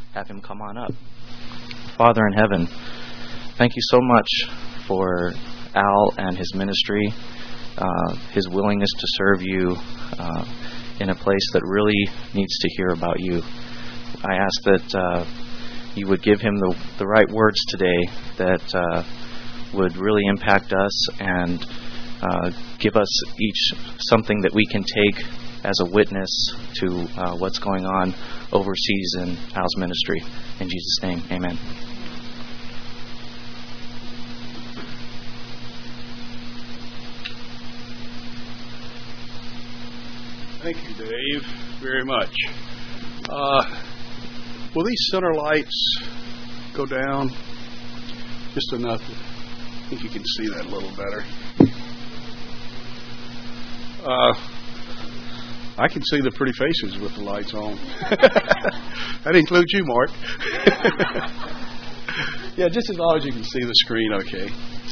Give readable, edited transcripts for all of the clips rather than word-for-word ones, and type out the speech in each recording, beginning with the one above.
have him come on up. Father in heaven, thank you so much for Al and his ministry, his willingness to serve you in a place that really needs to hear about you. I ask that you would give him the right words today that would really impact us and give us each something that we can take as a witness to what's going on overseas in Al's ministry. In Jesus' name, amen. Thank you, Dave, very much. Will these center lights go down just enough? I think you can see that a little better. I can see the pretty faces with the lights on. That includes you, Mark. Yeah, just as long as you can see the screen, okay.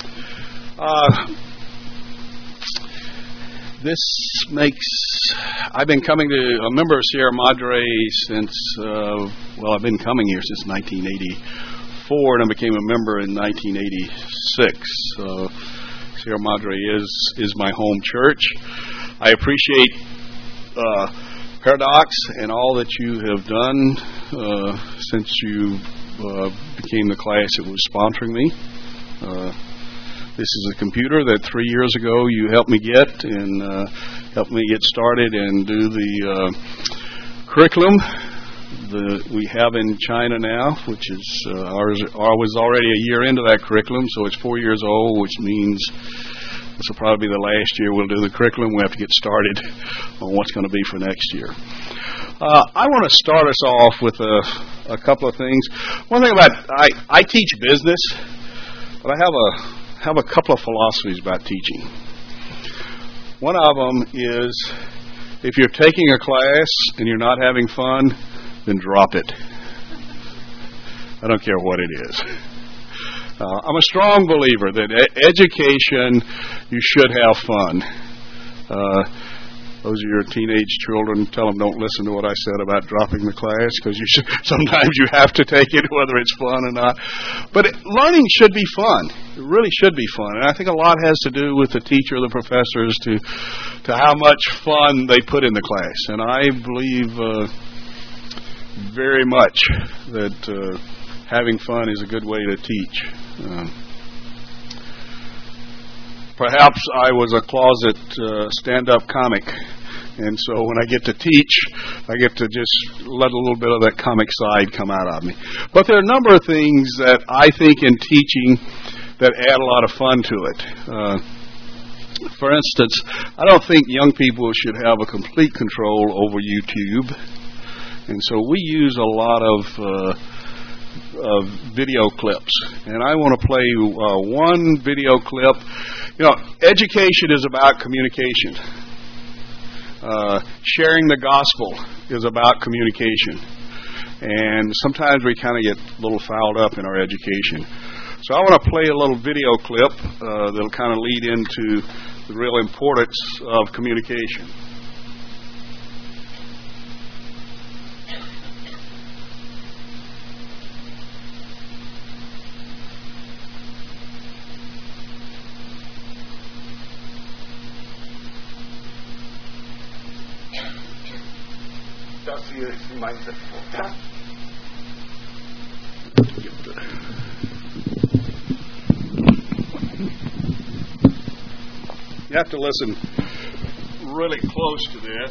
I've been coming to a member of Sierra Madre since, I've been coming here since 1984, and I became a member in 1986. Sierra Madre is my home church. I appreciate Paradox and all that you have done since you became the class that was sponsoring me. This is a computer that 3 years ago you helped me get and helped me get started and do the curriculum that we have in China now, which is ours was already a year into that curriculum, so it's 4 years old, which means this will probably be the last year we'll do the curriculum. We have to get started on what's going to be for next year. I want to start us off with a couple of things. One thing about I teach business, but I have a couple of philosophies about teaching. One of them is if you're taking a class and you're not having fun, then drop it. I don't care what it is. I'm a strong believer that education, you should have fun. Those of your teenage children, tell them don't listen to what I said about dropping the class, because sometimes you have to take it, whether it's fun or not. But learning should be fun. It really should be fun. And I think a lot has to do with the teacher, the professors, to how much fun they put in the class. And I believe very much that having fun is a good way to teach. Perhaps I was a closet stand-up comic, and so when I get to teach, I get to just let a little bit of that comic side come out of me. But there are a number of things that I think in teaching that add a lot of fun to it. For instance, I don't think young people should have a complete control over YouTube, and so we use a lot of video clips, and I want to play one video clip. Education is about communication. Sharing the gospel is about communication, and sometimes we kind of get a little fouled up in our education. So I want to play a little video clip that'll kind of lead into the real importance of communication. Das hier ist die Mindset-Vorteil. You have to listen really close to this.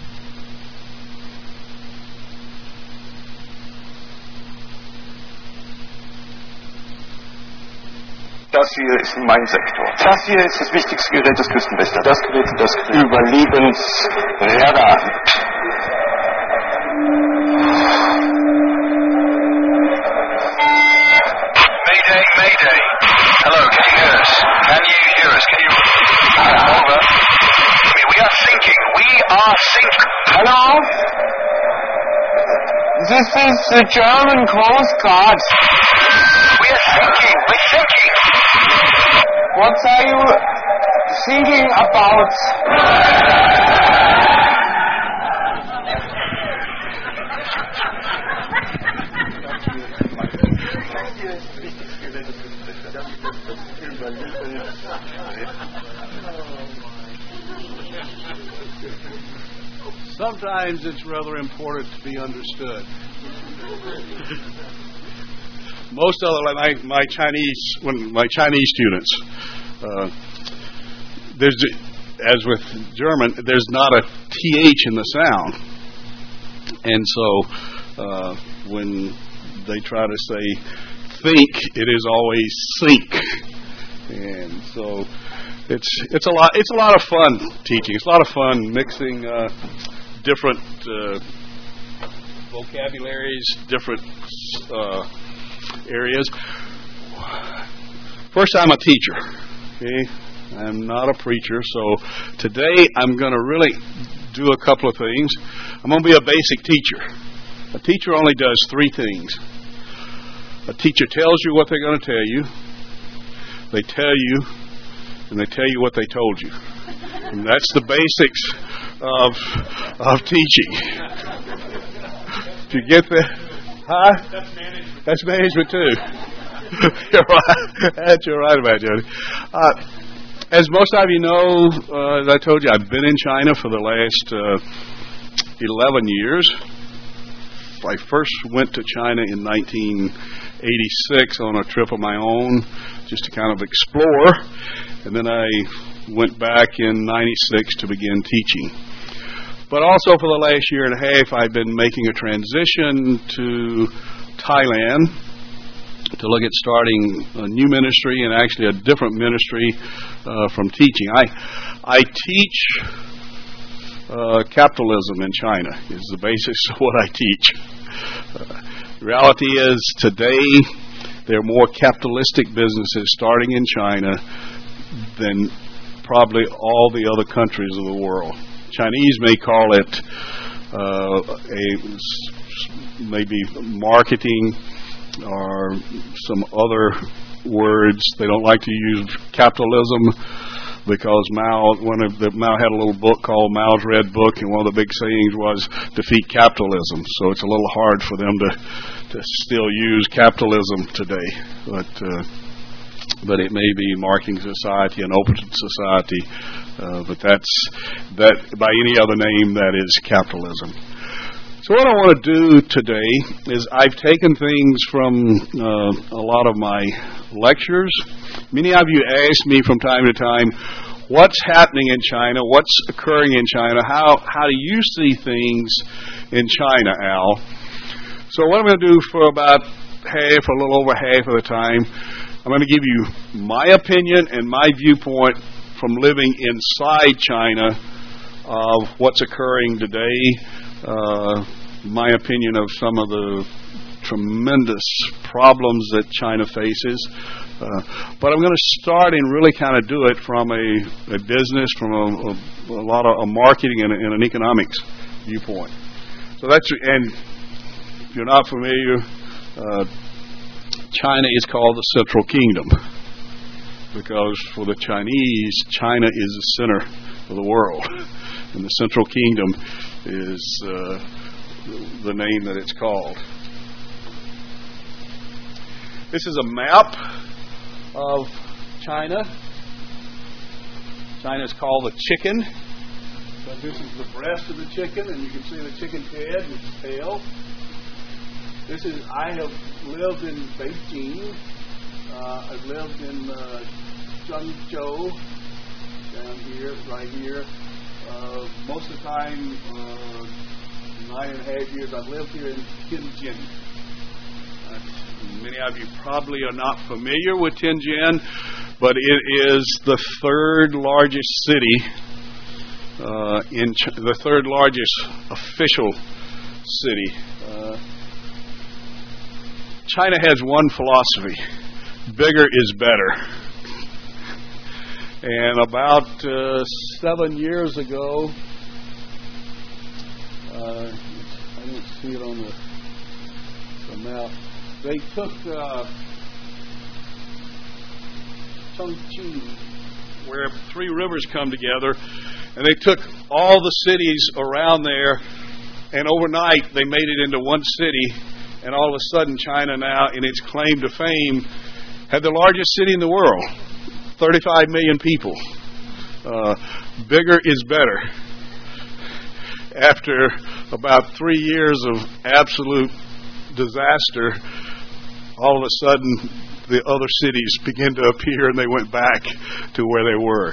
Das hier ist ein Mindsektor. Das hier ist das wichtigste Gerät des Küstenwächters. Das Gerät für das Überlebensradar. Mayday, Mayday. Hello, can you hear us? Can you hear us? Can you... Over. We are sinking. We are sinking. Hello? This is the German Coast Guard. We are sinking. We're sinking. What are you thinking about? sometimes it's rather important to be understood. Most of my Chinese students, there's, as with German, there's not a th in the sound, and so when they try to say think, it is always sink, and so it's a lot of fun teaching. It's a lot of fun mixing different vocabularies, different areas. First, I'm a teacher. Okay, I'm not a preacher, so today I'm going to really do a couple of things. I'm going to be a basic teacher. A teacher only does three things. A teacher tells you what they're going to tell you. They tell you, and they tell you what they told you. And that's the basics of teaching. If you get that, huh? That's management too. You're right. You're right about it, Jody. As most of you know, as I told you, I've been in China for the last 11 years. I first went to China in 1986 on a trip of my own, just to kind of explore, and then I went back in 96 to begin teaching. But also for the last year and a half, I've been making a transition to Thailand to look at starting a new ministry, and actually a different ministry from teaching. I teach capitalism in China is the basis of what I teach. The reality is today there are more capitalistic businesses starting in China than probably all the other countries of the world. Chinese may call it maybe marketing or some other words. They don't like to use capitalism because Mao had a little book called Mao's Red Book, and one of the big sayings was defeat capitalism. So it's a little hard for them to still use capitalism today. But it may be marketing society, an open society, but that by any other name, that is capitalism. So what I want to do today is I've taken things from a lot of my lectures. Many of you ask me from time to time, what's happening in China? What's occurring in China? How do you see things in China, Al? So what I'm going to do for about a little over half of the time, I'm going to give you my opinion and my viewpoint from living inside China of what's occurring today, my opinion of some of the tremendous problems that China faces. But I'm going to start and really kind of do it from a business, from a lot of a marketing and an economics viewpoint. So and if you're not familiar, China is called the Central Kingdom because for the Chinese, China is the center of the world, and the Central Kingdom is the name that it's called. This is a map of China. China is called the chicken. So this is the breast of the chicken, and you can see the chicken's head and its tail. I have lived in Beijing. I've lived in Zhengzhou, down here, right here. Most of the time, 9.5 years, I've lived here in Tianjin. Many of you probably are not familiar with Tianjin, but it is the third largest city, the third largest official city. China has one philosophy: bigger is better. And about 7 years ago, I don't see it on the map. They took Chongqing, where three rivers come together, and they took all the cities around there, and overnight they made it into one city, and all of a sudden China now, in its claim to fame, had the largest city in the world, 35 million people. Bigger is better. after about 3 years of absolute disaster, all of a sudden the other cities began to appear and they went back to where they were.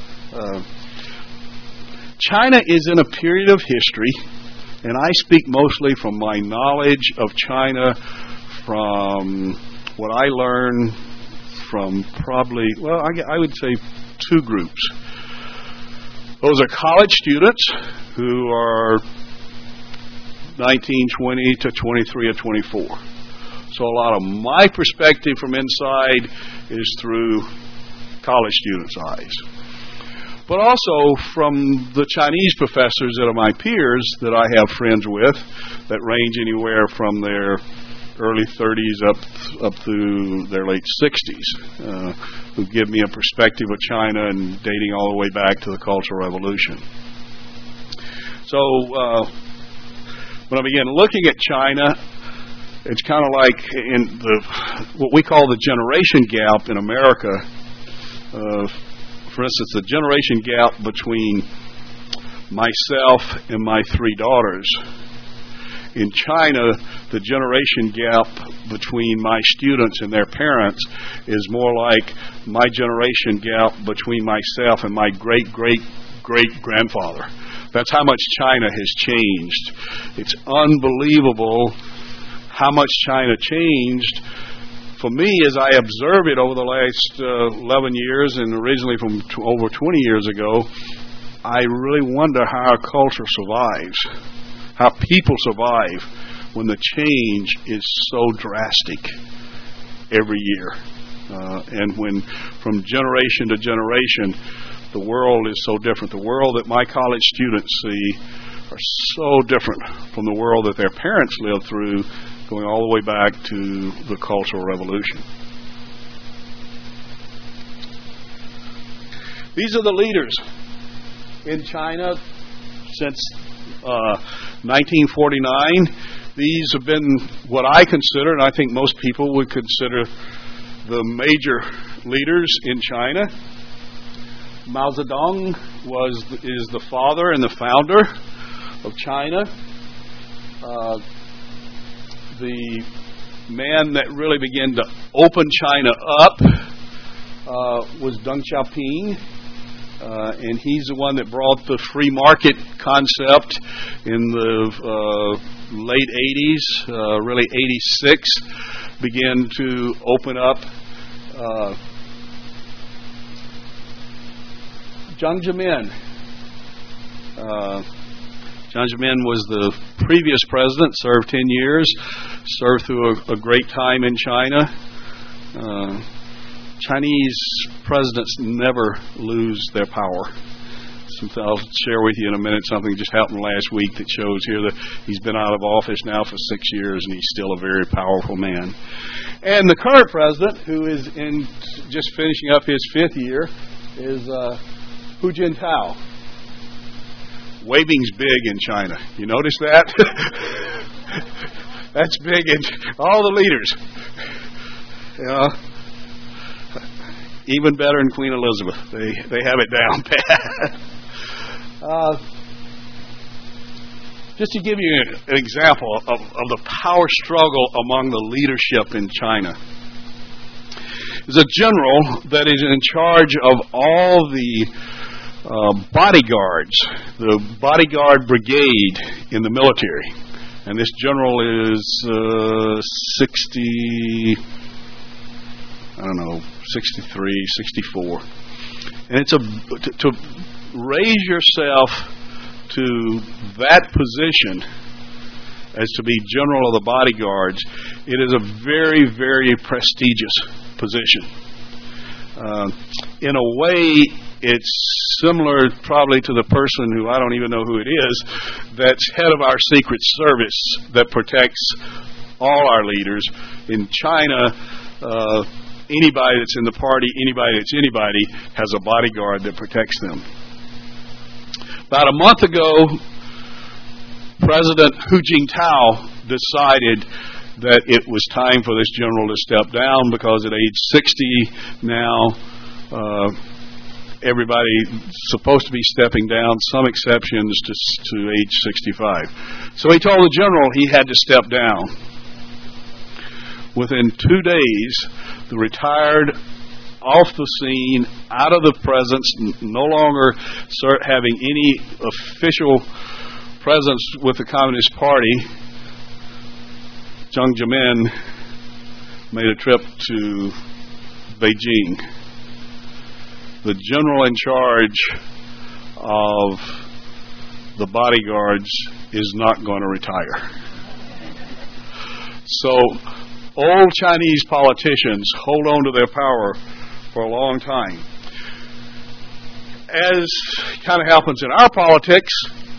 China is in a period of history, and I speak mostly from my knowledge of China, from what I learned from probably, well, I would say 2 groups. Those are college students who are 19, 20 to 23 or 24. So a lot of my perspective from inside is through college students' eyes. But also from the Chinese professors that are my peers that I have friends with that range anywhere from their early 30s up through their late 60s, who give me a perspective of China and dating all the way back to the Cultural Revolution. So when I began looking at China, it's kind of like in what we call the generation gap in America. For instance, the generation gap between myself and my 3 daughters. In China, the generation gap between my students and their parents is more like my generation gap between myself and my great-great-great-grandfather. That's how much China has changed. It's unbelievable how much China changed. For me, as I observe it over the last 11 years and originally from over 20 years ago, I really wonder how our culture survives, how people survive when the change is so drastic every year. And when from generation to generation, the world is so different. The world that my college students see are so different from the world that their parents lived through, going all the way back to the Cultural Revolution. These are the leaders in China since 1949. These have been what I consider, and I think most people would consider, the major leaders in China. Mao Zedong is the father and the founder of China. The man that really began to open China up was Deng Xiaoping, and he's the one that brought the free market concept in the late 80s, really 86, began to open up. Jiang Zemin. Jiang Zemin was the previous president, served 10 years, served through a great time in China. Chinese presidents never lose their power. I'll share with you in a minute something that just happened last week that shows here that he's been out of office now for 6 years and he's still a very powerful man. And the current president, who is just finishing up his 5th year, is Hu Jintao. Waving's big in China. You notice that? That's big in all the leaders. You know, even better than Queen Elizabeth. They have it down pat. Just to give you an example of the power struggle among the leadership in China. There's a general that is in charge of all the bodyguards, the bodyguard brigade in the military. And this general is 63, 64. And it's to raise yourself to that position as to be general of the bodyguards, it is a very, very prestigious position. In a way, it's similar probably to the person who, I don't even know who it is, that's head of our Secret Service that protects all our leaders. In China, anybody that's in the party, anybody that's anybody, has a bodyguard that protects them. About a month ago, President Hu Jintao decided that it was time for this general to step down because at age 60 now, everybody supposed to be stepping down, some exceptions to age 65. So he told the general he had to step down. Within 2 days, the retired, off the scene, out of the presence, no longer having any official presence with the Communist Party, Jiang Zemin made a trip to Beijing. The general in charge of the bodyguards is not going to retire. So old Chinese politicians hold on to their power for a long time. As kind of happens in our politics,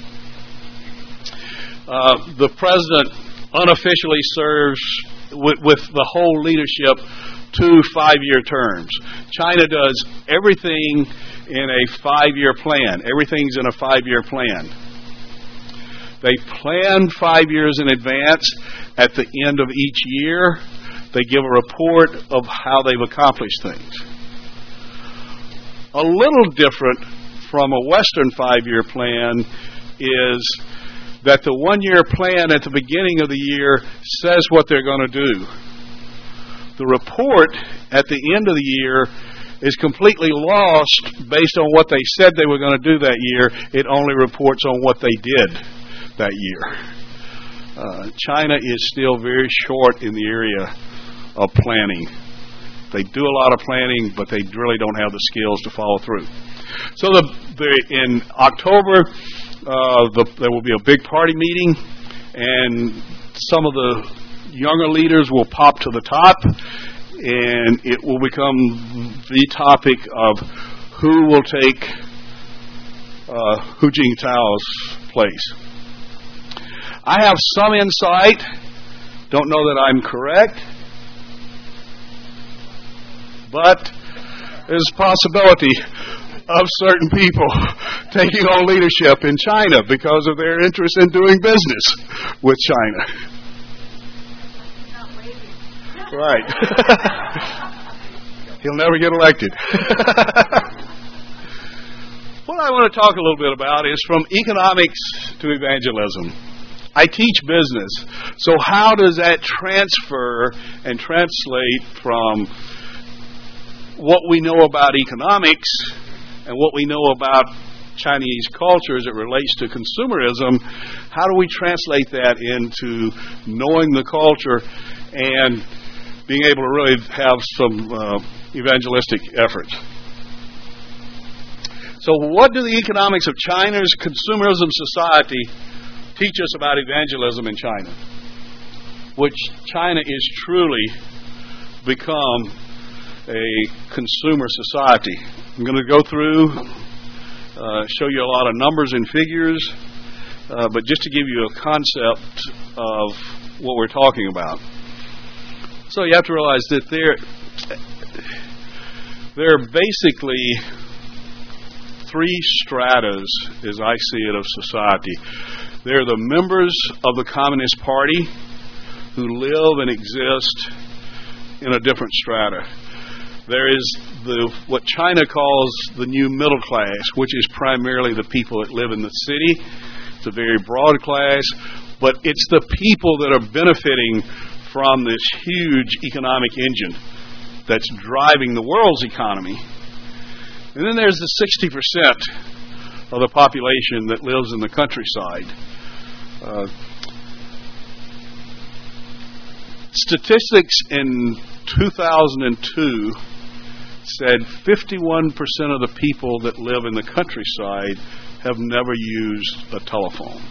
the president unofficially serves with the whole leadership 2 5-year terms. China does everything in a 5-year plan. Everything's in a 5-year plan. They plan 5 years in advance. At the end of each year, they give a report of how they've accomplished things. A little different from a Western 5-year plan is that the 1-year plan at the beginning of the year says what they're going to do. The report at the end of the year is completely lost based on what they said they were going to do that year. It only reports on what they did that year. China is still very short in the area of planning. They do a lot of planning, but they really don't have the skills to follow through. So in October, there will be a big party meeting, and some of the younger leaders will pop to the top, and it will become the topic of who will take Hu Jintao's place. I have some insight, don't know that I'm correct, but there's a possibility of certain people taking on leadership in China because of their interest in doing business with China. Right. He'll never get elected. What I want to talk a little bit about is from economics to evangelism. I teach business. So how does that transfer and translate from what we know about economics and what we know about Chinese culture as it relates to consumerism? How do we translate that into knowing the culture and being able to really have some evangelistic efforts? So what do the economics of China's consumerism society teach us about evangelism in China? Which China is truly become a consumer society. I'm going to go through, show you a lot of numbers and figures, but just to give you a concept of what we're talking about. So you have to realize that there are basically 3 stratas, as I see it, of society. They're the members of the Communist Party who live and exist in a different strata. There is what China calls the new middle class, which is primarily the people that live in the city. It's a very broad class, but it's the people that are benefiting from this huge economic engine that's driving the world's economy. And then there's the 60% of the population that lives in the countryside. Statistics in 2002 said 51% of the people that live in the countryside have never used a telephone.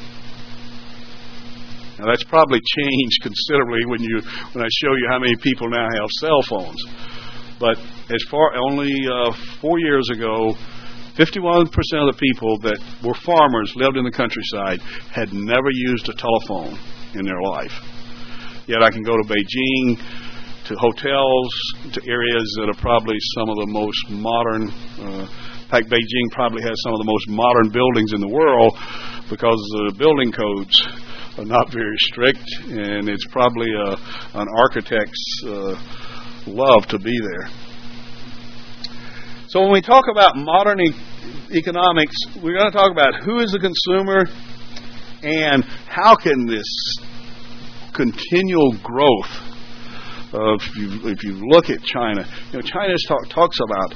Now that's probably changed considerably when I show you how many people now have cell phones. But as far only 4 years ago, 51% of the people that were farmers, lived in the countryside, had never used a telephone in their life. Yet I can go to Beijing, to hotels, to areas that are probably some of the most modern. In fact, Beijing probably has some of the most modern buildings in the world because the building codes are not very strict, and it's probably an architect's love to be there. So when we talk about modern economics, we're going to talk about who is the consumer and how can this continual growth of, if you look at China, China talks about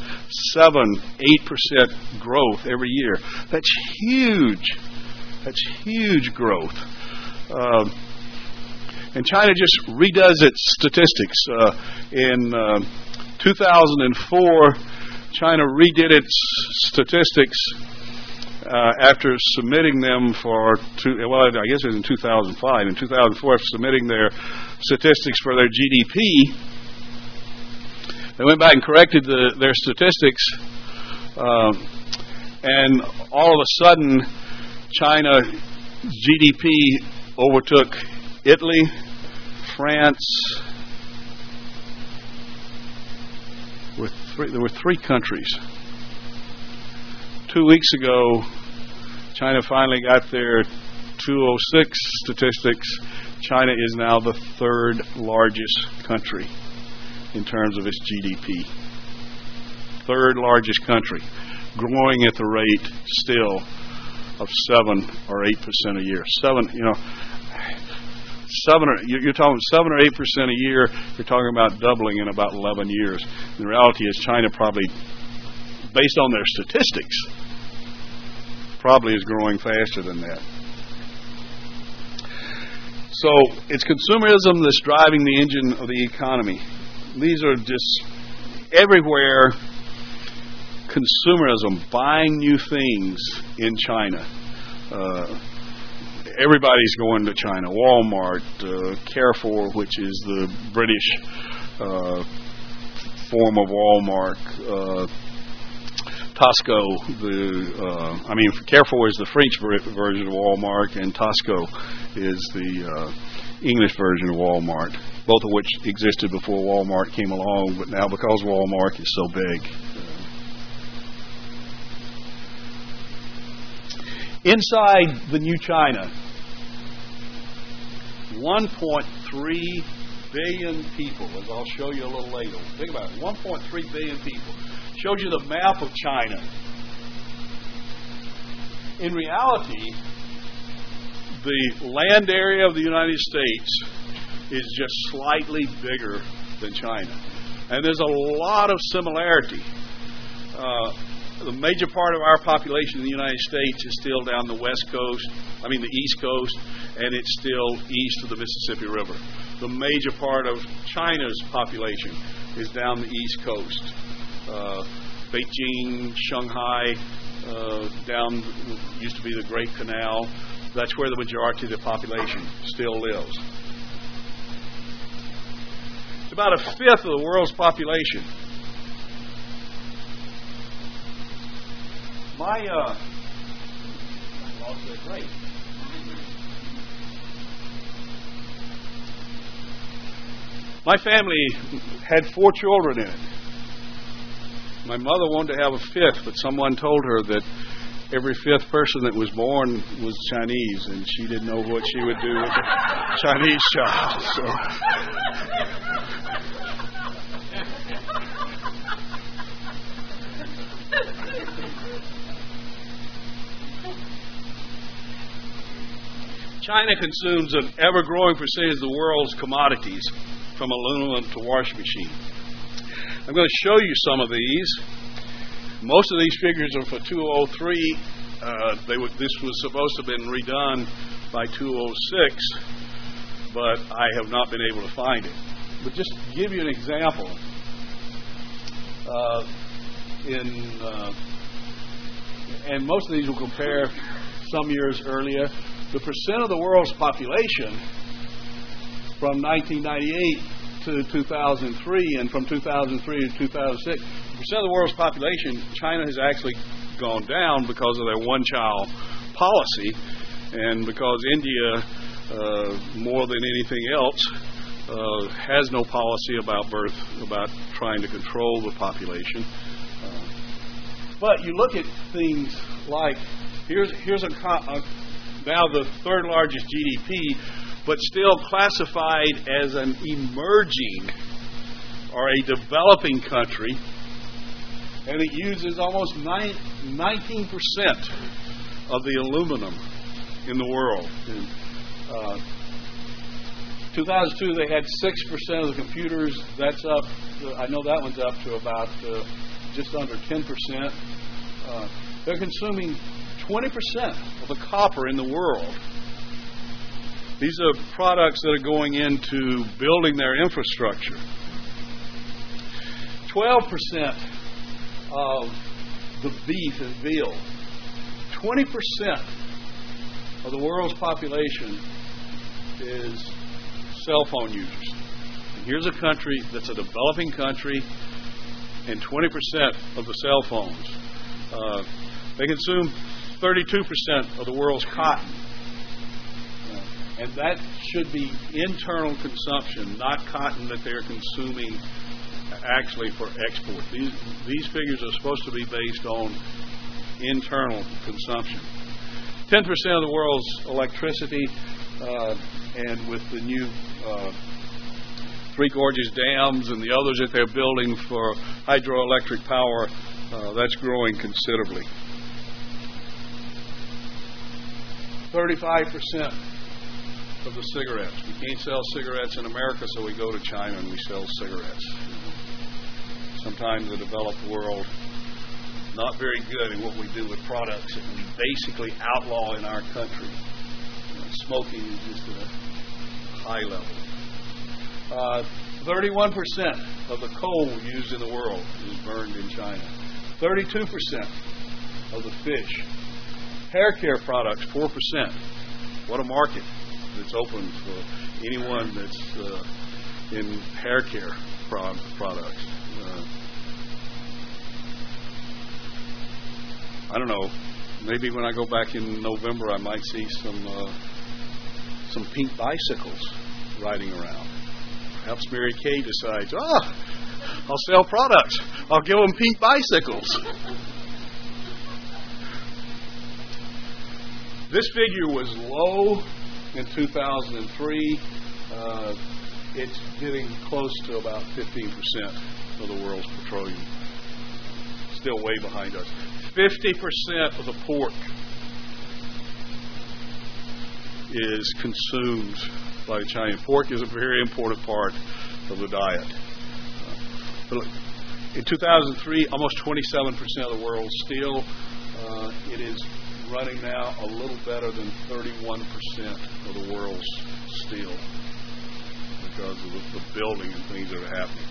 7-8% growth every year. That's huge. That's huge growth. And China just redoes its statistics. In 2004, China redid its statistics after submitting them I guess it was in 2005. In 2004, submitting their statistics for their GDP, they went back and corrected their statistics, and all of a sudden, China GDP overtook Italy, France. There were three countries. 2 weeks ago, China finally got their 2006 statistics. China is now the third largest country in terms of its GDP. Third largest country, growing at the rate still of 7 or 8% a year. You're talking 7 or 8% a year. You're talking about doubling in about 11 years. The reality is, China probably, based on their statistics, probably is growing faster than that. So it's consumerism that's driving the engine of the economy. These are just everywhere. Consumerism, buying new things in China. Everybody's going to China. Walmart, Carrefour, which is the British form of Walmart. Tosco, Carrefour is the French version of Walmart, and Tosco is the English version of Walmart, both of which existed before Walmart came along, but now because Walmart is so big. Inside the new China, 1.3 billion people, as I'll show you a little later. Think about it, 1.3 billion people. Shows you the map of China. In reality, the land area of the United States is just slightly bigger than China. And there's a lot of similarity. The major part of our population in the United States is still down the East Coast, and it's still east of the Mississippi River. The major part of China's population is down the East Coast. Beijing, Shanghai, down used to be the Great Canal. That's where the majority of the population still lives. It's about a fifth of the world's population. My family had 4 children in it. My mother wanted to have a fifth, but someone told her that every fifth person that was born was Chinese, and she didn't know what she would do with a Chinese child. So. China consumes an ever-growing percentage of the world's commodities, from aluminum to washing machine. I'm going to show you some of these. Most of these figures are for 2003. This was supposed to have been redone by 2006, but I have not been able to find it. But just to give you an example, and most of these will compare some years earlier. The percent of the world's population from 1998 to 2003 and from 2003 to 2006, the percent of the world's population, China has actually gone down because of their one-child policy, and because India, more than anything else, has no policy about trying to control the population. But you look at things like, here's now the third largest GDP, but still classified as an emerging or a developing country, And it uses almost 19% of the aluminum in the world. In 2002, they had 6% of the computers. That's up. I know that one's up to about just under 10%. They're consuming 20% of the copper in the world. These are products that are going into building their infrastructure. 12% of the beef and veal. 20% of the world's population is cell phone users. And here's a country that's a developing country, and 20% of the cell phones. They consume 32% of the world's cotton. And that should be internal consumption, not cotton that they're consuming actually for export. These figures are supposed to be based on internal consumption. 10% of the world's electricity, and with the new Three Gorges dams and the others that they're building for hydroelectric power, that's growing considerably. 35% of the cigarettes. We can't sell cigarettes in America, so we go to China and we sell cigarettes. Sometimes the developed world not very good in what we do with products that we basically outlaw in our country. Smoking is just at a high level. 31% of the coal used in the world is burned in China. 32% of the fish. Hair care products, 4%. What a market that's open for anyone that's in hair care products. I don't know. Maybe when I go back in November, I might see some pink bicycles riding around. Perhaps Mary Kay decides, I'll sell products. I'll give them pink bicycles. This figure was low in 2003. It's getting close to about 15% of the world's petroleum. Still way behind us. 50% of the pork is consumed by the Chinese. Pork is a very important part of the diet. In 2003, almost 27% of the world's steel. It is running now a little better than 31% of the world's steel because of the building and things that are happening.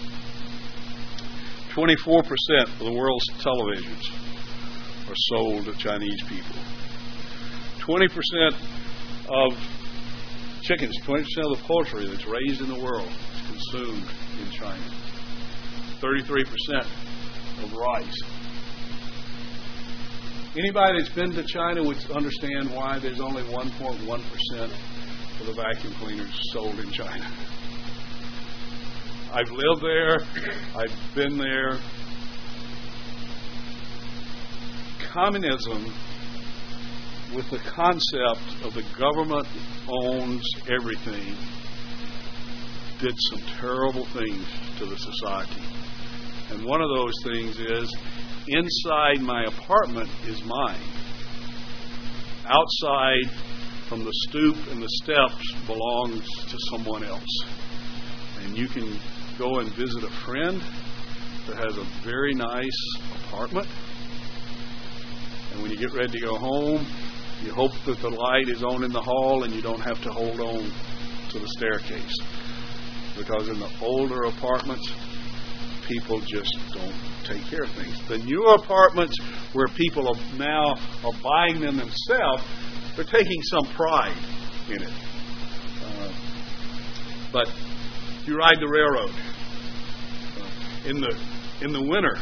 24% of the world's televisions are sold to Chinese people. 20% of chickens, 20% of the poultry that's raised in the world is consumed in China. 33% of rice. Anybody that's been to China would understand why there's only 1.1% of the vacuum cleaners sold in China. I've lived there. I've been there. Communism, with the concept of the government owns everything, did some terrible things to the society. And one of those things is, inside my apartment is mine. Outside, from the stoop and the steps, belongs to someone else. And you can go and visit a friend that has a very nice apartment. And when you get ready to go home, you hope that the light is on in the hall and you don't have to hold on to the staircase. Because in the older apartments, people just don't take care of things. The newer apartments where people are now buying them themselves, they're taking some pride in it. But if you ride the railroad, in the winter,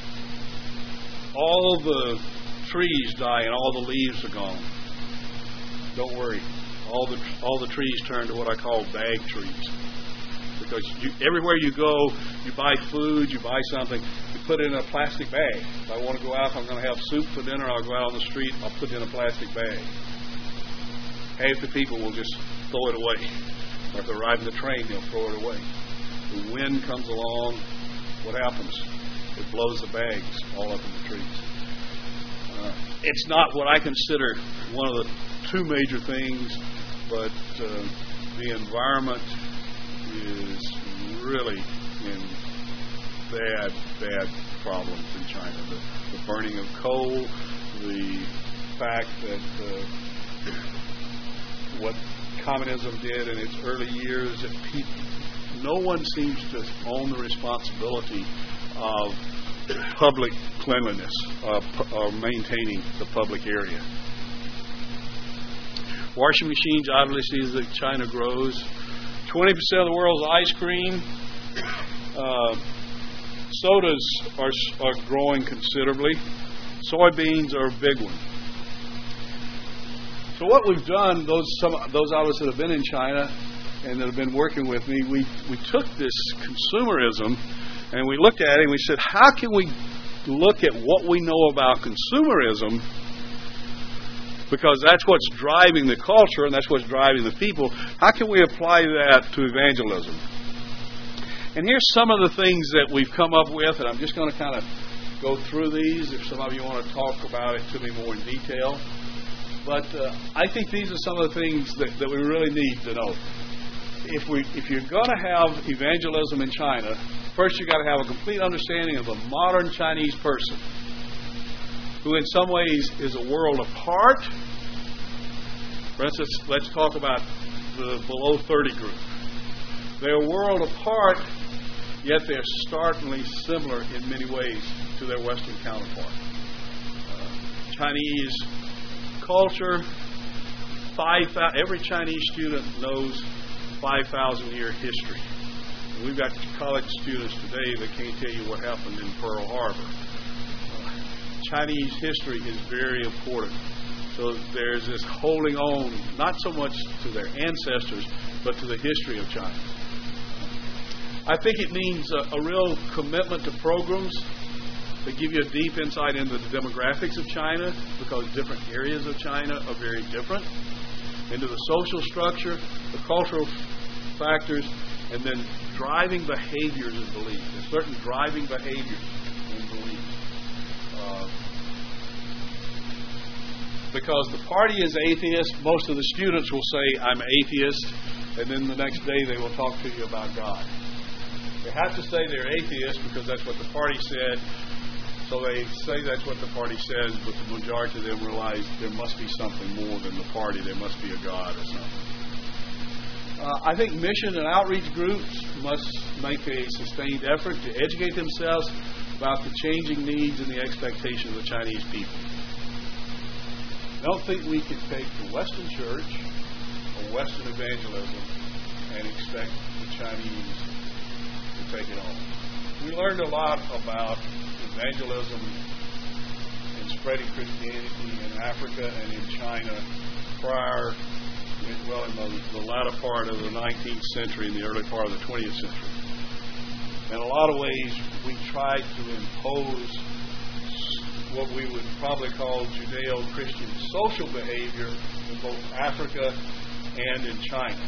all the trees die and all the leaves are gone. Don't worry. All the trees turn to what I call bag trees. Because everywhere you go, you buy food, you buy something, you put it in a plastic bag. If I want to go out, if I'm going to have soup for dinner, I'll go out on the street, I'll put it in a plastic bag. Half the people will just throw it away. Or if they're riding the train, they'll throw it away. The wind comes along, what happens? It blows the bags all up in the trees. It's not what I consider one of the two major things, but the environment is really in bad problems in China. The burning of coal, the fact that what communism did in its early years, that no one seems to own the responsibility of public cleanliness or maintaining the public area. Washing machines, obviously, that China grows. 20% of the world's ice cream. Sodas are growing considerably. Soybeans are a big one. So what we've done, those of us that have been in China and that have been working with me, we took this consumerism and we looked at it and we said, how can we look at what we know about consumerism, because that's what's driving the culture and that's what's driving the people. How can we apply that to evangelism? And here's some of the things that we've come up with, and I'm just going to kind of go through these if some of you want to talk about it to me more in detail. But I think these are some of the things that we really need to know. If you're going to have evangelism in China, first you've got to have a complete understanding of the modern Chinese person, who in some ways is a world apart. For instance, let's talk about the below 30 group. They're a world apart, yet they're startlingly similar in many ways to their Western counterpart. Chinese culture, every Chinese student knows 5,000-year history. We've got college students today that can't tell you what happened in Pearl Harbor. Chinese history is very important. So there's this holding on, not so much to their ancestors, but to the history of China. I think it means a real commitment to programs that give you a deep insight into the demographics of China, because different areas of China are very different, into the social structure, the cultural factors, and then driving behaviors and beliefs. There's certain driving behaviors and beliefs. Because the party is atheist, most of the students will say, I'm atheist, and then the next day they will talk to you about God. They have to say they're atheist because that's what the party said. So they say that's what the party says, but the majority of them realize there must be something more than the party. There must be a God or something. I think mission and outreach groups must make a sustained effort to educate themselves about the changing needs and the expectations of the Chinese people. I don't think we can take the Western church or Western evangelism and expect the Chinese to take it on. We learned a lot about evangelism and spreading Christianity in Africa and in China in the latter part of the 19th century and the early part of the 20th century. In a lot of ways, we tried to impose what we would probably call Judeo-Christian social behavior in both Africa and in China.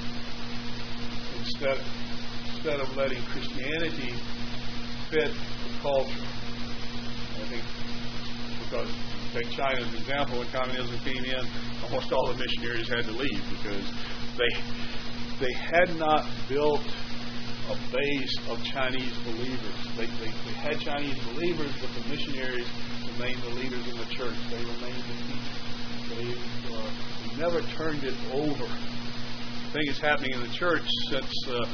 Instead of letting Christianity fit the culture. I think because, take China as an example, when communism came in, almost all the missionaries had to leave because they had not built a base of Chinese believers. They had Chinese believers, but the missionaries remained the leaders in the church. They remained the teachers. They never turned it over. The thing that's happening in the church since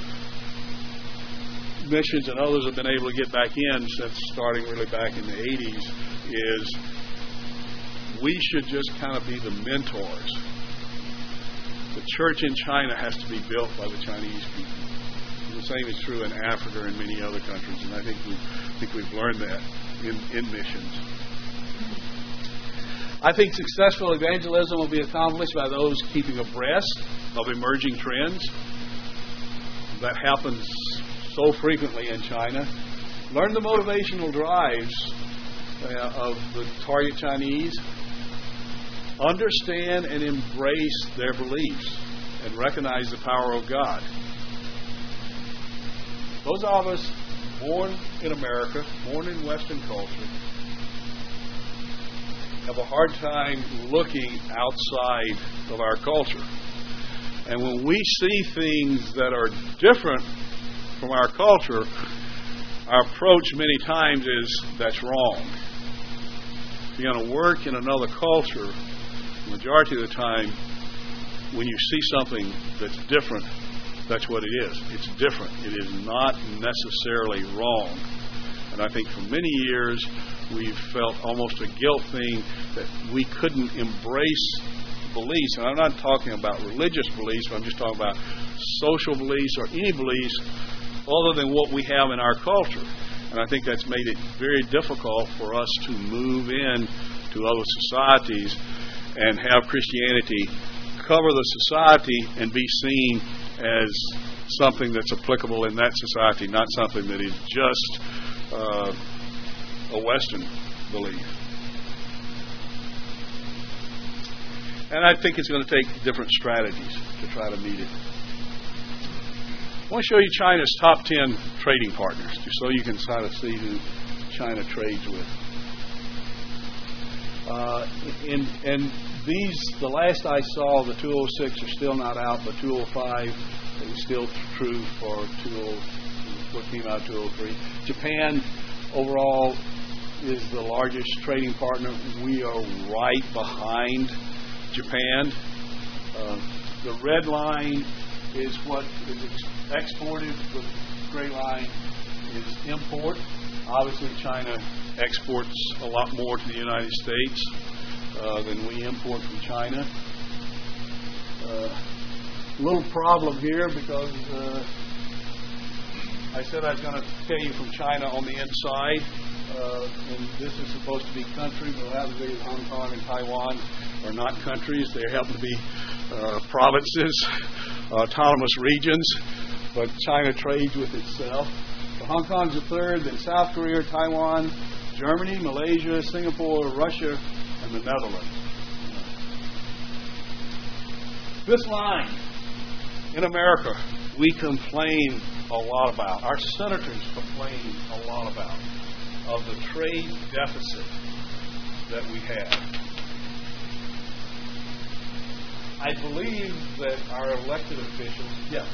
missions and others have been able to get back in since starting really back in the 80s is we should just kind of be the mentors. The church in China has to be built by the Chinese people. And the same is true in Africa and many other countries, and I think we've learned that in missions. I think successful evangelism will be accomplished by those keeping abreast of emerging trends. That happens so frequently in China. Learn the motivational drives of the target Chinese. Understand and embrace their beliefs and recognize the power of God. Those of us born in America, born in Western culture, have a hard time looking outside of our culture. And when we see things that are different from our culture, our approach many times is, that's wrong. If you're going to work in another culture, the majority of the time, when you see something that's different, that's what it is. It's different. It is not necessarily wrong. And I think for many years, we've felt almost a guilt thing that we couldn't embrace beliefs. And I'm not talking about religious beliefs, but I'm just talking about social beliefs or any beliefs other than what we have in our culture. And I think that's made it very difficult for us to move in to other societies and have Christianity cover the society and be seen as something that's applicable in that society, not something that is just a Western belief. And I think it's going to take different strategies to try to meet it. I want to show you China's top 10 trading partners, just so you can kind of see who China trades with. And these, the last I saw, the 206 are still not out, but 205 is still true for what came out 203. Japan overall is the largest trading partner. We are right behind Japan. The red line is what is exported. The gray line is import. Obviously, China exports a lot more to the United States than we import from China. Little problem here because I said I was going to tell you from China on the inside, and this is supposed to be country, but that would be Hong Kong and Taiwan are not countries. They happen to be provinces, autonomous regions, but China trades with itself. So Hong Kong's the third, then South Korea, Taiwan, Germany, Malaysia, Singapore, Russia, and the Netherlands. This line in America, we complain a lot about. Our senators complain a lot about of the trade deficit that we have. I believe that our elected officials... Yeah.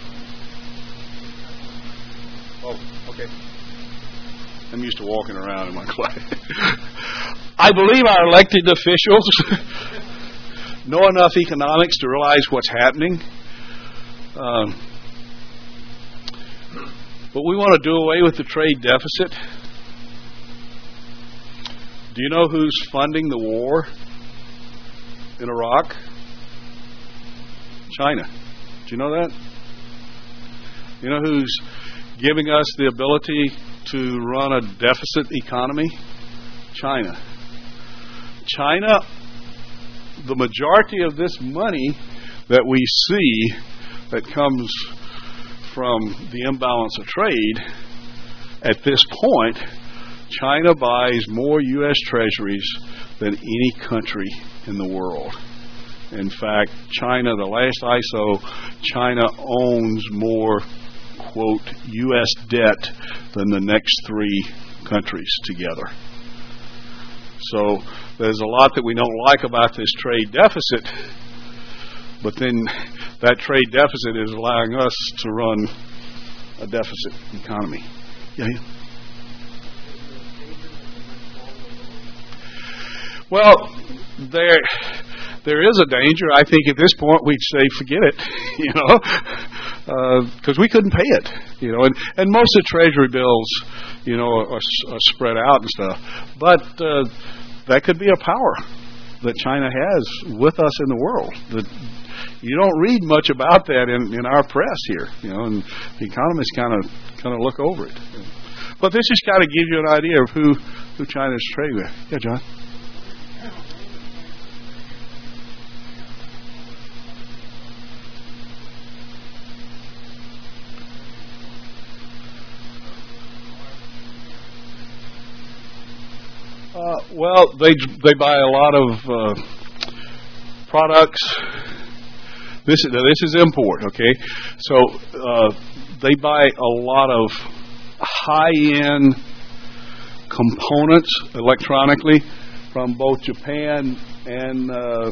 Oh, okay. I'm used to walking around in my class. I believe our elected officials know enough economics to realize what's happening. But we want to do away with the trade deficit. Do you know who's funding the war in Iraq? China. Do you know that? You know who's giving us the ability to run a deficit economy? China. China, the majority of this money that we see that comes from the imbalance of trade, at this point, China buys more U.S. treasuries than any country in the world. In fact, China, the last I saw, China owns more, quote, U.S. debt than the next three countries together. So there's a lot that we don't like about this trade deficit, but then that trade deficit is allowing us to run a deficit economy. Yeah. Well, there is a danger. I think at this point we'd say forget it, because we couldn't pay it, and most of the treasury bills, are spread out and stuff. But that could be a power that China has with us in the world. That you don't read much about that in our press here, and the economists kind of look over it. But this just kind of gives you an idea of who China's trading with. Yeah, John. Well, they buy a lot of products. This is import, okay? So they buy a lot of high-end components electronically from both Japan and,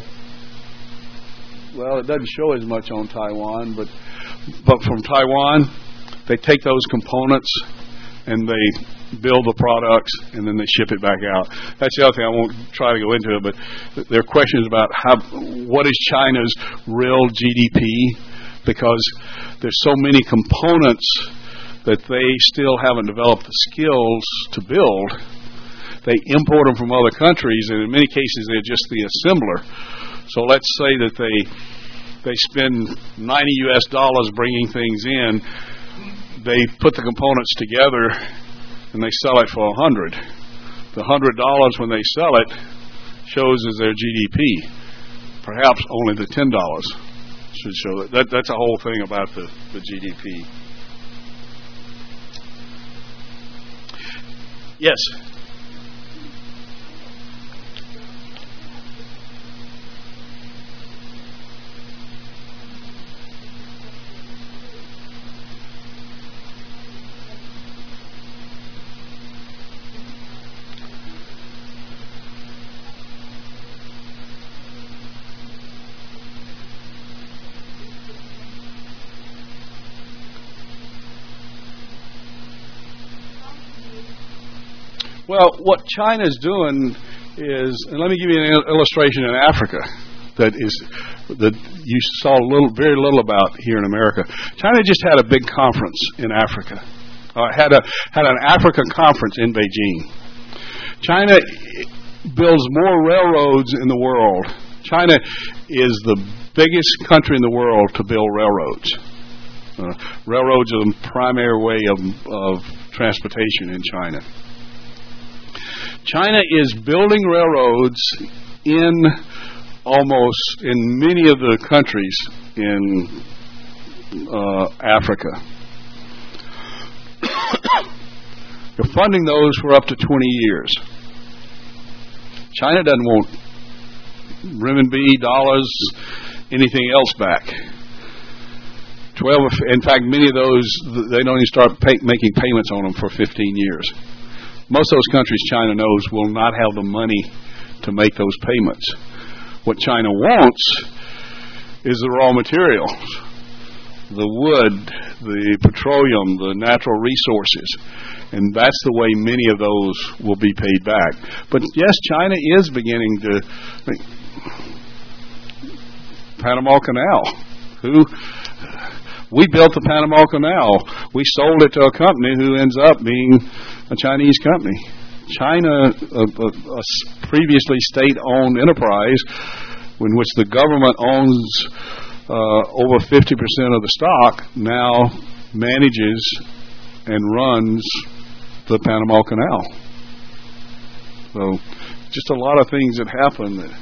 well, it doesn't show as much on Taiwan, but from Taiwan, they take those components and they build the products and then they ship it back out. That's the other thing. I won't try to go into it, but there are questions about what is China's real GDP, because there's so many components that they still haven't developed the skills to build. They import them from other countries, and in many cases they're just the assembler. So let's say that they spend $90 bringing things in. They put the components together and they sell it for $100. The $100 when they sell it shows as their GDP. Perhaps only the $10 should show that. That's a whole thing about the GDP. Yes. Well, what China's doing is, and let me give you an illustration in Africa that you saw very little about here in America. China just had a big conference in Africa. Had an Africa conference in Beijing. China builds more railroads in the world. China is the biggest country in the world to build railroads. Railroads are the primary way of transportation in China. China is building railroads in many of the countries in Africa. They're funding those for up to 20 years. China doesn't want renminbi, dollars, anything else back. In fact, many of those, they don't even start making payments on them for 15 years. Most of those countries China knows will not have the money to make those payments. What China wants is the raw materials, the wood, the petroleum, the natural resources. And that's the way many of those will be paid back. But yes, China is beginning to... Panama Canal. We built the Panama Canal. We sold it to a company who ends up being a Chinese company. China, a previously state-owned enterprise in which the government owns over 50% of the stock, now manages and runs the Panama Canal. So just a lot of things that happen that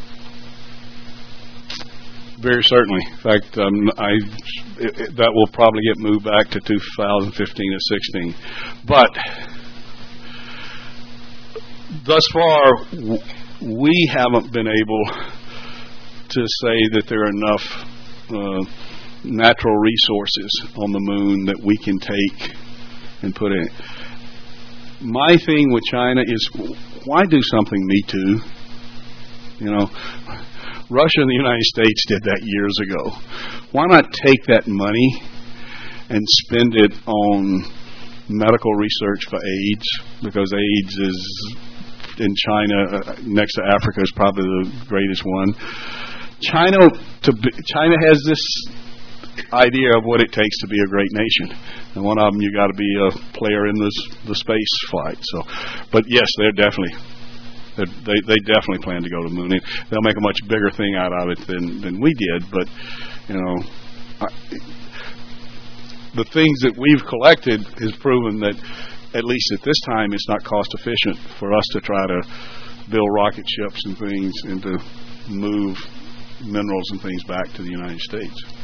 very certainly. In fact, that will probably get moved back to 2015 or 16. But thus far, we haven't been able to say that there are enough natural resources on the moon that we can take and put in. My thing with China is, why do something Me Too? Russia and the United States did that years ago. Why not take that money and spend it on medical research for AIDS? Because AIDS is in China, next to Africa, is probably the greatest one. China has this idea of what it takes to be a great nation, and one of them, you got to be a player in the space flight. So, but yes, they definitely plan to go to the moon. They'll make a much bigger thing out of it than we did. But the things that we've collected has proven that, at least at this time, it's not cost efficient for us to try to build rocket ships and things and to move minerals and things back to the United States.